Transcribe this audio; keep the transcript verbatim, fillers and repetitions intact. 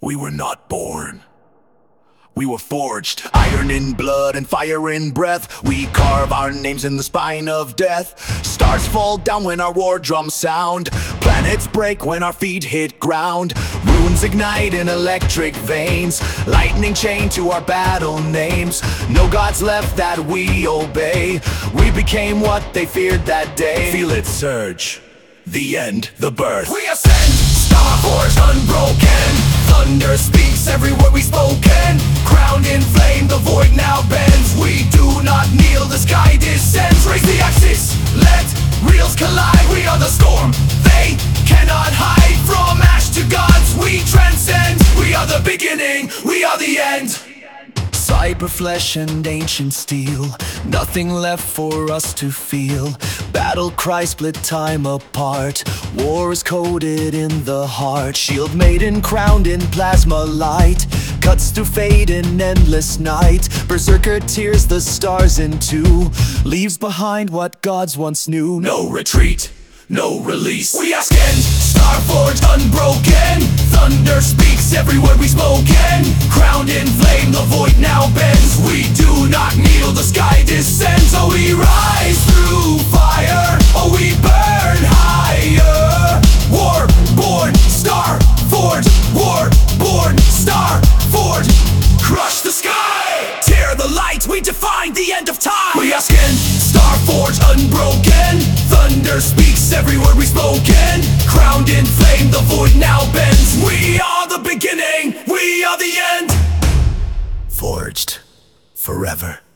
We were not born. We were forged, iron in blood and fire in breath. We carve our names in the spine of death. Stars fall down when our war drums sound. Planets break when our feet hit ground. Runes ignite in electric veins. Lightning chained to our battle names. No gods left that we obey. We became what they feared that day. Feel it surge, the end, the birth. We ascend, star forged, unbroken. Thunder speaks every word we spoken. Crowned in flame, the void now bends. We do not kneel, the sky descends. Raise the axis, let reals collide. We are the storm, they cannot hide. From ash to gods, we transcend. We are the beginning, we are the end. Cyber flesh and ancient steel, nothing left for us to feel. Battle cry split time apart. War is coded in the heart. Shield maiden crowned in plasma light. Cuts through fate in endless night. Berserker tears the stars in two. Leaves behind what gods once knew. No retreat, no release. We ascend, star forged, unbroken. Thunder speaks every word we spoken. Crowned in flame, the void now bends. We do not kneel, the sky descends. Oh, we rise through fire. Oh, we burn higher. War born, star forged. War born, star forged. Crush the sky, tear the light. We define the end of time. We ascend, star forged, unbroken. Thunder speaks every word we spoken. Crowned in flame, the void now bends. We are the beginning, we are the end. Forged forever.